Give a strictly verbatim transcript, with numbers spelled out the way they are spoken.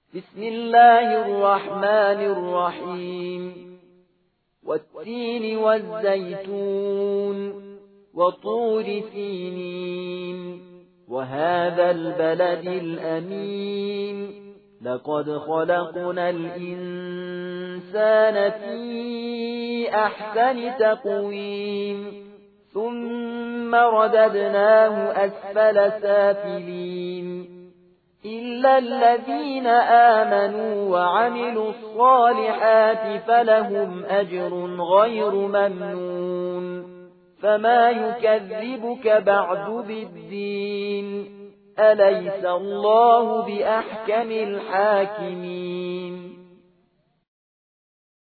بسم الله الرحمن الرحيم والتين والزيتون وطور سينين وهذا البلد الأمين لقد خلقنا الإنسان في أحسن تقويم ثم رددناه أسفل سافلين إلا الذين آمنوا وعملوا الصالحات فلهم أجر غير ممنون فما يكذبك بعد بالدين أليس الله بأحكم الحاكمين